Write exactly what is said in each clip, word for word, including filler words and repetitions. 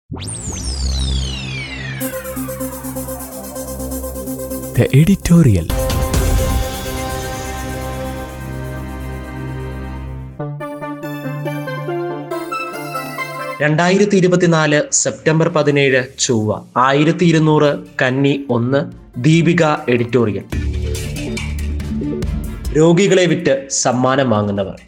The editorial. രണ്ടായിരത്തി ഇരുപത്തിനാല് September പതിനേഴ് ചൊവ്വ. ആയിരത്തി ഇരുന്നൂറ് കന്നി ഒന്ന്. ദീപിക എഡിറ്റോറിയൽ. രോഗികളെ വിറ്റ് സമ്മാനം വാങ്ങുന്നവർ.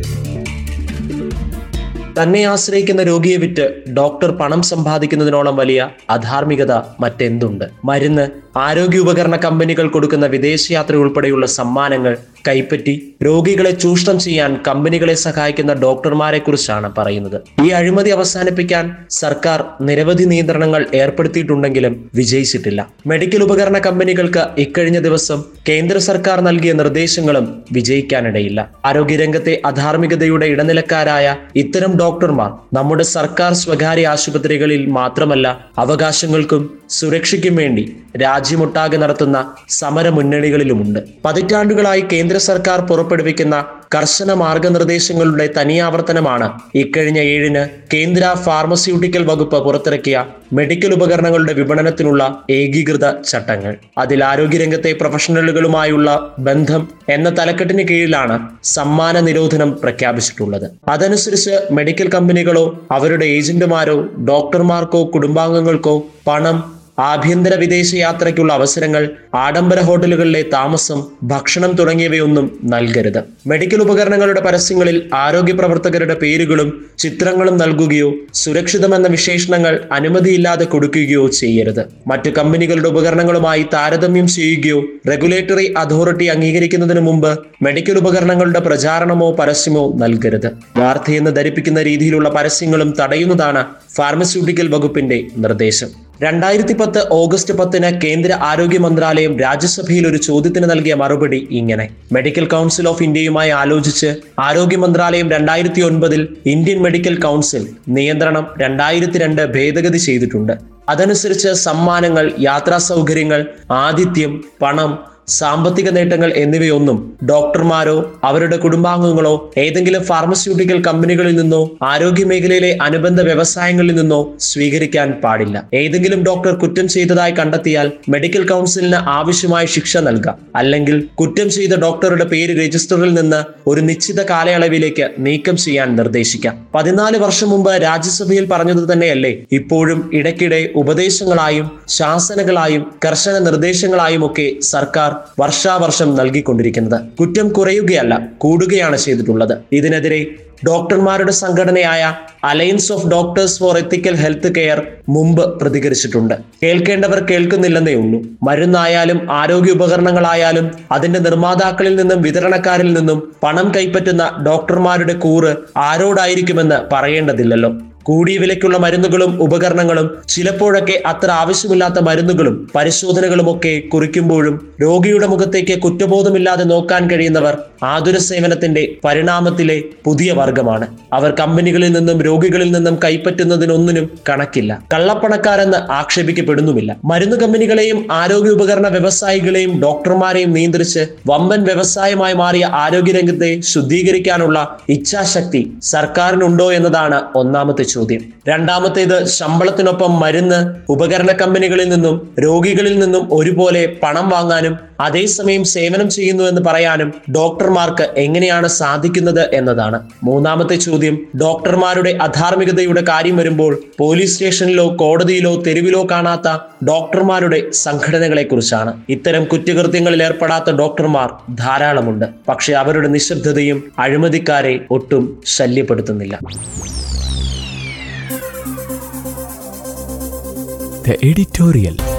തന്നെ ആശ്രയിക്കുന്ന രോഗിയെ വിറ്റ് ഡോക്ടർ പണം സമ്പാദിക്കുന്നതിനോളം വലിയ അധാർമികത മറ്റെന്തുണ്ട്? മരുന്ന്, ആരോഗ്യ ഉപകരണ കമ്പനികൾ കൊടുക്കുന്ന വിദേശയാത്ര ഉൾപ്പെടെയുള്ള സമ്മാനങ്ങൾ കൈപ്പറ്റി രോഗികളെ ചൂഷണം ചെയ്യാൻ കമ്പനികളെ സഹായിക്കുന്ന ഡോക്ടർമാരെ കുറിച്ചാണ് പറയുന്നത്. ഈ അഴിമതി അവസാനിപ്പിക്കാൻ സർക്കാർ നിരവധി നിയന്ത്രണങ്ങൾ ഏർപ്പെടുത്തിയിട്ടുണ്ടെങ്കിലും വിജയിച്ചിട്ടില്ല. മെഡിക്കൽ ഉപകരണ കമ്പനികൾക്ക് ഇക്കഴിഞ്ഞ ദിവസം കേന്ദ്ര സർക്കാർ നൽകിയ നിർദ്ദേശങ്ങളും വിജയിക്കാനിടയില്ല. ആരോഗ്യരംഗത്തെ അധാർമികതയുടെ ഇടനിലക്കാരായ ഇത്തരം ഡോക്ടർമാർ നമ്മുടെ സർക്കാർ സ്വകാര്യ ആശുപത്രികളിൽ മാത്രമല്ല, അവകാശങ്ങൾക്കും സുരക്ഷയ്ക്കും വേണ്ടി രാജ്യമൊട്ടാകെ നടത്തുന്ന സമര മുന്നണികളിലുമുണ്ട്. പതിറ്റാണ്ടുകളായി കേന്ദ്ര സർക്കാർ പുറപ്പെടുവിക്കുന്ന കർശന മാർഗനിർദ്ദേശങ്ങളുടെ തനിയാവർത്തനമാണ് ഇക്കഴിഞ്ഞ ഏഴിന് കേന്ദ്ര ഫാർമസ്യൂട്ടിക്കൽ വകുപ്പ് പുറത്തിറക്കിയ മെഡിക്കൽ ഉപകരണങ്ങളുടെ വിപണനത്തിനുള്ള ഏകീകൃത ചട്ടങ്ങൾ. അതിൽ ആരോഗ്യരംഗത്തെ പ്രൊഫഷണലുകളുമായുള്ള ബന്ധം എന്ന തലക്കെട്ടിന് കീഴിലാണ് സമ്മാന നിരോധനം പ്രഖ്യാപിച്ചിട്ടുള്ളത്. അതനുസരിച്ച് മെഡിക്കൽ കമ്പനികളോ അവരുടെ ഏജന്റുമാരോ ഡോക്ടർമാർക്കോ കുടുംബാംഗങ്ങൾക്കോ പണം, ആഭ്യന്തര വിദേശ യാത്രയ്ക്കുള്ള അവസരങ്ങൾ, ആഡംബര ഹോട്ടലുകളിലെ താമസം, ഭക്ഷണം തുടങ്ങിയവയൊന്നും നൽകരുത്. മെഡിക്കൽ ഉപകരണങ്ങളുടെ പരസ്യങ്ങളിൽ ആരോഗ്യ പ്രവർത്തകരുടെ പേരുകളും ചിത്രങ്ങളും നൽകുകയോ സുരക്ഷിതമെന്ന വിശേഷണങ്ങൾ അനുമതിയില്ലാതെ കൊടുക്കുകയോ ചെയ്യരുത്. മറ്റു കമ്പനികളുടെ ഉപകരണങ്ങളുമായി താരതമ്യം ചെയ്യുകയോ റെഗുലേറ്ററി അതോറിറ്റി അംഗീകരിക്കുന്നതിന് മുമ്പ് മെഡിക്കൽ ഉപകരണങ്ങളുടെ പ്രചാരണമോ പരസ്യമോ നൽകരുത്. വാർത്തയെന്ന് ധരിപ്പിക്കുന്ന രീതിയിലുള്ള പരസ്യങ്ങളും തടയുന്നതാണ് ഫാർമസ്യൂട്ടിക്കൽ വകുപ്പിന്റെ നിർദ്ദേശം. രണ്ടായിരത്തി പത്ത് ഓഗസ്റ്റ് പത്തിന് കേന്ദ്ര ആരോഗ്യ മന്ത്രാലയം രാജ്യസഭയിൽ ഒരു ചോദ്യത്തിന് നൽകിയ മറുപടി ഇങ്ങനെ: മെഡിക്കൽ കൗൺസിൽ ഓഫ് ഇന്ത്യയുമായി ആലോചിച്ച് ആരോഗ്യ മന്ത്രാലയം രണ്ടായിരത്തി ഒൻപതിൽ ഇന്ത്യൻ മെഡിക്കൽ കൗൺസിൽ നിയന്ത്രണം രണ്ടായിരത്തി രണ്ട് ഭേദഗതി ചെയ്തിട്ടുണ്ട്. അതനുസരിച്ച് സമ്മാനങ്ങൾ, യാത്രാ സൗകര്യങ്ങൾ, ആതിഥ്യം, പണം, സാമ്പത്തിക നേട്ടങ്ങൾ എന്നിവയൊന്നും ഡോക്ടർമാരോ അവരുടെ കുടുംബാംഗങ്ങളോ ഏതെങ്കിലും ഫാർമസ്യൂട്ടിക്കൽ കമ്പനികളിൽ നിന്നോ ആരോഗ്യ മേഖലയിലെ അനുബന്ധ വ്യവസായങ്ങളിൽ നിന്നോ സ്വീകരിക്കാൻ പാടില്ല. ഏതെങ്കിലും ഡോക്ടർ കുറ്റം ചെയ്തതായി കണ്ടെത്തിയാൽ മെഡിക്കൽ കൗൺസിലിന് ആവശ്യമായ ശിക്ഷ നൽകാം. അല്ലെങ്കിൽ കുറ്റം ചെയ്ത ഡോക്ടറുടെ പേര് രജിസ്റ്ററിൽ നിന്ന് ഒരു നിശ്ചിത കാലയളവിലേക്ക് നീക്കം ചെയ്യാൻ നിർദ്ദേശിക്കാം. പതിനാല് വർഷം മുമ്പ് രാജ്യസഭയിൽ പറഞ്ഞത് തന്നെയല്ലേ ഇപ്പോഴും ഇടയ്ക്കിടെ ഉപദേശങ്ങളായും ശാസനകളായും കർശന നിർദ്ദേശങ്ങളായും ഒക്കെ സർക്കാർ വർഷാവർഷം നൽകിക്കൊണ്ടിരിക്കുന്നത്. കുറ്റം കുറയുകയല്ല, കൂടുകയാണ് ചെയ്തിട്ടുള്ളത്. ഇതിനെതിരെ ഡോക്ടർമാരുടെ സംഘടനയായ alliance of doctors for ethical health care മുമ്പ് പ്രതികരിച്ചിട്ടുണ്ട്. കേൾക്കേണ്ടവർ കേൾക്കുന്നില്ലെന്നേ ഉള്ളൂ. മരുന്നായാലും ആരോഗ്യ ഉപകരണങ്ങളായാലും അതിന്റെ നിർമ്മാതാക്കളിൽ നിന്നും വിതരണക്കാരിൽ നിന്നും പണം കൈപ്പറ്റുന്ന ഡോക്ടർമാരുടെ കൂറ് ആരോടായിരിക്കുമെന്ന് പറയേണ്ടതില്ലല്ലോ. കൂടിയ വിലയ്ക്കുള്ള മരുന്നുകളും ഉപകരണങ്ങളും ചിലപ്പോഴൊക്കെ അത്ര ആവശ്യമില്ലാത്ത മരുന്നുകളും പരിശോധനകളും ഒക്കെ കുറിക്കുമ്പോഴും രോഗിയുടെ മുഖത്തേക്ക് കുറ്റബോധമില്ലാതെ നോക്കാൻ കഴിയുന്നവർ ആതുര സേവനത്തിന്റെ പരിണാമത്തിലെ പുതിയ വർഗമാണ്. അവർ കമ്പനികളിൽ നിന്നും രോഗികളിൽ നിന്നും കൈപ്പറ്റുന്നതിനൊന്നിനും കണക്കില്ല. കള്ളപ്പണക്കാരെന്ന് ആക്ഷേപിക്കപ്പെടുന്നുമില്ല. മരുന്ന് കമ്പനികളെയും ആരോഗ്യ ഉപകരണ വ്യവസായികളെയും ഡോക്ടർമാരെയും നിയന്ത്രിച്ച് വമ്പൻ വ്യവസായമായി മാറിയ ആരോഗ്യരംഗത്തെ ശുദ്ധീകരിക്കാനുള്ള ഇച്ഛാശക്തി സർക്കാരിനുണ്ടോ എന്നതാണ് ഒന്നാമത്തെ ചോദ്യം. രണ്ടാമത്തേത്, ശമ്പളത്തിനൊപ്പം മരുന്ന് ഉപകരണ കമ്പനികളിൽ നിന്നും രോഗികളിൽ നിന്നും ഒരുപോലെ പണം വാങ്ങാനും അതേസമയം സേവനം ചെയ്യുന്നു എന്ന് പറയാനും ഡോക്ടർമാർക്ക് എങ്ങനെയാണ് സാധിക്കുന്നത് എന്നതാണ്. മൂന്നാമത്തെ ചോദ്യം, ഡോക്ടർമാരുടെ അധാർമികതയുടെ കാര്യം വരുമ്പോൾ പോലീസ് സ്റ്റേഷനിലോ കോടതിയിലോ തെരുവിലോ കാണാത്ത ഡോക്ടർമാരുടെ സംഘടനകളെ കുറിച്ചാണ്. ഇത്തരം കുറ്റകൃത്യങ്ങളിൽ ഏർപ്പെടാത്ത ഡോക്ടർമാർ ധാരാളമുണ്ട്. പക്ഷെ അവരുടെ നിശബ്ദതയും അഴിമതിക്കാരെ ഒട്ടും ശല്യപ്പെടുത്തുന്നില്ല. The editorial.